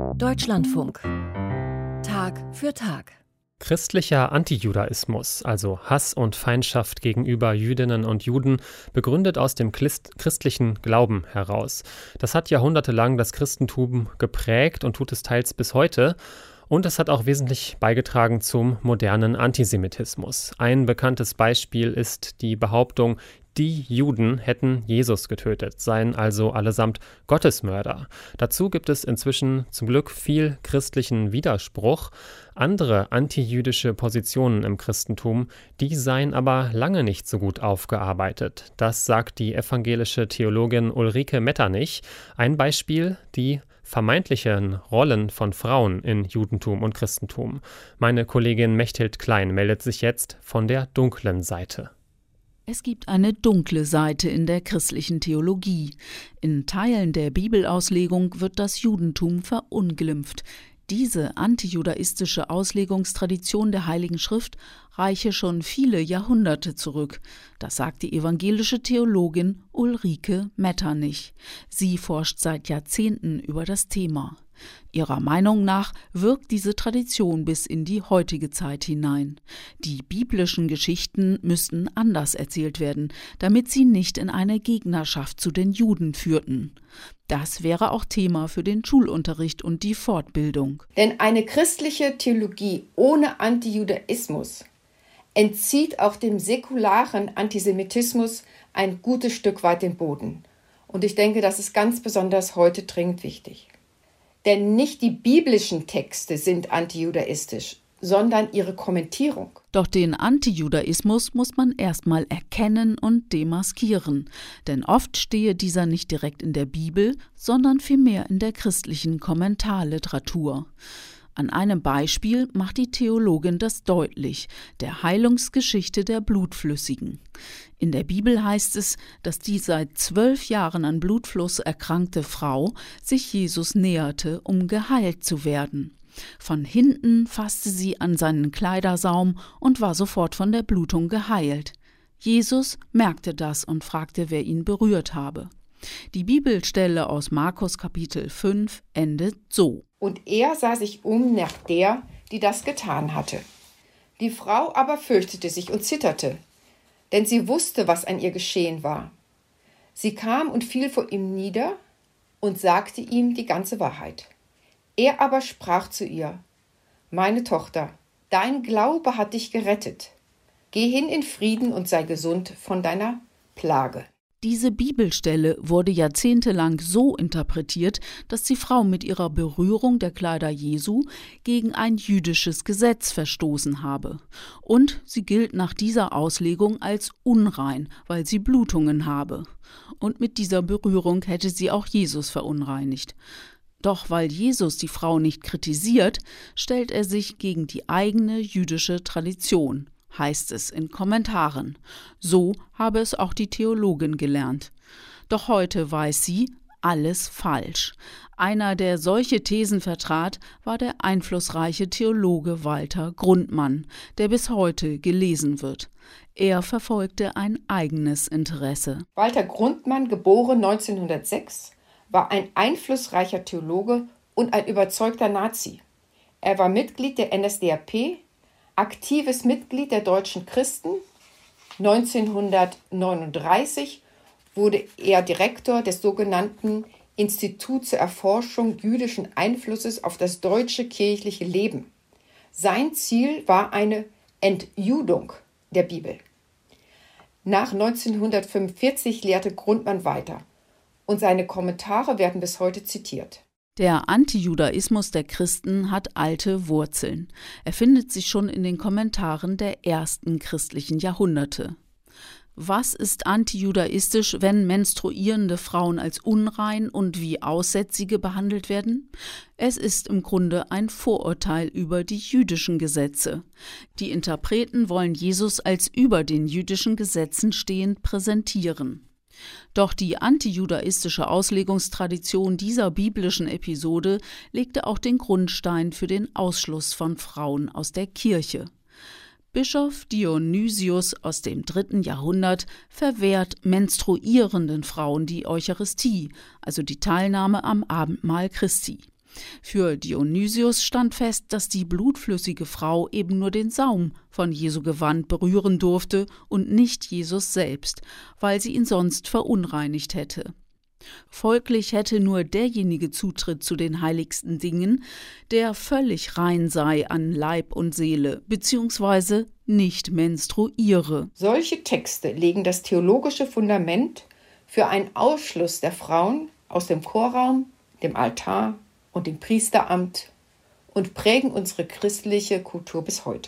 Deutschlandfunk. Tag für Tag. Christlicher Antijudaismus, also Hass und Feindschaft gegenüber Jüdinnen und Juden, begründet aus dem christlichen Glauben heraus. Das hat jahrhundertelang das Christentum geprägt und tut es teils bis heute. Und es hat auch wesentlich beigetragen zum modernen Antisemitismus. Ein bekanntes Beispiel ist die Behauptung, die Juden hätten Jesus getötet, seien also allesamt Gottesmörder. Dazu gibt es inzwischen zum Glück viel christlichen Widerspruch. Andere antijüdische Positionen im Christentum, die seien aber lange nicht so gut aufgearbeitet. Das sagt die evangelische Theologin Ulrike Metternich. Ein Beispiel, die vermeintlichen Rollen von Frauen in Judentum und Christentum. Meine Kollegin Mechthild Klein meldet sich jetzt von der dunklen Seite. Es gibt eine dunkle Seite in der christlichen Theologie. In Teilen der Bibelauslegung wird das Judentum verunglimpft. Diese antijudaistische Auslegungstradition der Heiligen Schrift reiche schon viele Jahrhunderte zurück. Das sagt die evangelische Theologin Ulrike Metternich. Sie forscht seit Jahrzehnten über das Thema. Ihrer Meinung nach wirkt diese Tradition bis in die heutige Zeit hinein. Die biblischen Geschichten müssten anders erzählt werden, damit sie nicht in eine Gegnerschaft zu den Juden führten. Das wäre auch Thema für den Schulunterricht und die Fortbildung. Denn eine christliche Theologie ohne Antijudaismus entzieht auch dem säkularen Antisemitismus ein gutes Stück weit den Boden. Und ich denke, das ist ganz besonders heute dringend wichtig. Denn nicht die biblischen Texte sind antijudaistisch, sondern ihre Kommentierung. Doch den Antijudaismus muss man erstmal erkennen und demaskieren. Denn oft stehe dieser nicht direkt in der Bibel, sondern vielmehr in der christlichen Kommentarliteratur. An einem Beispiel macht die Theologin das deutlich, der Heilungsgeschichte der Blutflüssigen. In der Bibel heißt es, dass die seit 12 Jahren an Blutfluss erkrankte Frau sich Jesus näherte, um geheilt zu werden. Von hinten fasste sie an seinen Kleidersaum und war sofort von der Blutung geheilt. Jesus merkte das und fragte, wer ihn berührt habe. Die Bibelstelle aus Markus Kapitel 5 endet so. Und er sah sich um nach der, die das getan hatte. Die Frau aber fürchtete sich und zitterte, denn sie wusste, was an ihr geschehen war. Sie kam und fiel vor ihm nieder und sagte ihm die ganze Wahrheit. Er aber sprach zu ihr: Meine Tochter, dein Glaube hat dich gerettet. Geh hin in Frieden und sei gesund von deiner Plage. Diese Bibelstelle wurde jahrzehntelang so interpretiert, dass die Frau mit ihrer Berührung der Kleider Jesu gegen ein jüdisches Gesetz verstoßen habe. Und sie gilt nach dieser Auslegung als unrein, weil sie Blutungen habe. Und mit dieser Berührung hätte sie auch Jesus verunreinigt. Doch weil Jesus die Frau nicht kritisiert, stellt er sich gegen die eigene jüdische Tradition, heißt es in Kommentaren. So habe es auch die Theologin gelernt. Doch heute weiß sie, alles falsch. Einer, der solche Thesen vertrat, war der einflussreiche Theologe Walter Grundmann, der bis heute gelesen wird. Er verfolgte ein eigenes Interesse. Walter Grundmann, geboren 1906, war ein einflussreicher Theologe und ein überzeugter Nazi. Er war Mitglied der NSDAP, aktives Mitglied der Deutschen Christen. 1939 wurde er Direktor des sogenannten Institut zur Erforschung jüdischen Einflusses auf das deutsche kirchliche Leben. Sein Ziel war eine Entjudung der Bibel. Nach 1945 lehrte Grundmann weiter und seine Kommentare werden bis heute zitiert. Der Antijudaismus der Christen hat alte Wurzeln. Er findet sich schon in den Kommentaren der ersten christlichen Jahrhunderte. Was ist antijudaistisch, wenn menstruierende Frauen als unrein und wie Aussätzige behandelt werden? Es ist im Grunde ein Vorurteil über die jüdischen Gesetze. Die Interpreten wollen Jesus als über den jüdischen Gesetzen stehend präsentieren. Doch die antijudaistische Auslegungstradition dieser biblischen Episode legte auch den Grundstein für den Ausschluss von Frauen aus der Kirche. Bischof Dionysius aus dem 3. Jahrhundert verwehrt menstruierenden Frauen die Eucharistie, also die Teilnahme am Abendmahl Christi. Für Dionysius stand fest, dass die blutflüssige Frau eben nur den Saum von Jesu Gewand berühren durfte und nicht Jesus selbst, weil sie ihn sonst verunreinigt hätte. Folglich hätte nur derjenige Zutritt zu den heiligsten Dingen, der völlig rein sei an Leib und Seele, beziehungsweise nicht menstruiere. Solche Texte legen das theologische Fundament für einen Ausschluss der Frauen aus dem Chorraum, dem Altar und dem Priesteramt und prägen unsere christliche Kultur bis heute.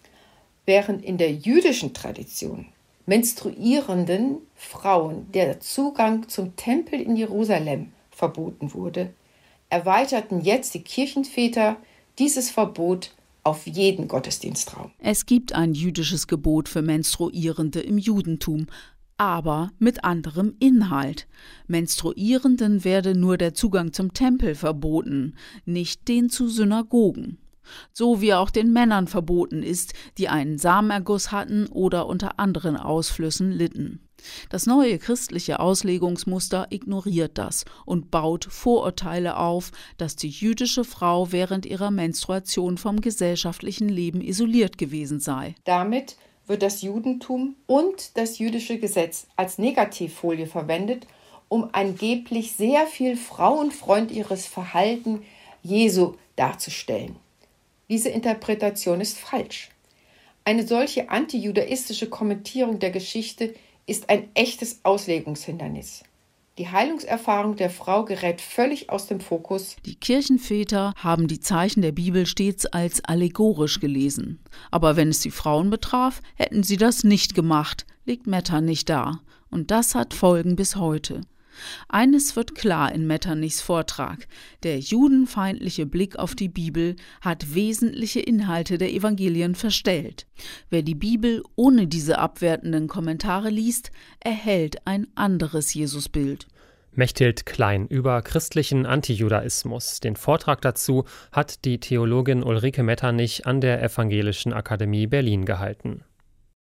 Während in der jüdischen Tradition menstruierenden Frauen der Zugang zum Tempel in Jerusalem verboten wurde, erweiterten jetzt die Kirchenväter dieses Verbot auf jeden Gottesdienstraum. Es gibt ein jüdisches Gebot für Menstruierende im Judentum, aber mit anderem Inhalt. Menstruierenden werde nur der Zugang zum Tempel verboten, nicht den zu Synagogen. So wie auch den Männern verboten ist, die einen Samenerguss hatten oder unter anderen Ausflüssen litten. Das neue christliche Auslegungsmuster ignoriert das und baut Vorurteile auf, dass die jüdische Frau während ihrer Menstruation vom gesellschaftlichen Leben isoliert gewesen sei. Damit wird das Judentum und das jüdische Gesetz als Negativfolie verwendet, um angeblich sehr viel frauenfreundlicheres Verhalten Jesu darzustellen. Diese Interpretation ist falsch. Eine solche antijudaistische Kommentierung der Geschichte ist ein echtes Auslegungshindernis. Die Heilungserfahrung der Frau gerät völlig aus dem Fokus. Die Kirchenväter haben die Zeichen der Bibel stets als allegorisch gelesen. Aber wenn es die Frauen betraf, hätten sie das nicht gemacht, legt Metternich dar. Und das hat Folgen bis heute. Eines wird klar in Metternichs Vortrag: Der judenfeindliche Blick auf die Bibel hat wesentliche Inhalte der Evangelien verstellt. Wer die Bibel ohne diese abwertenden Kommentare liest, erhält ein anderes Jesusbild. Mechthild Klein über christlichen Antijudaismus. Den Vortrag dazu hat die Theologin Ulrike Metternich an der Evangelischen Akademie Berlin gehalten.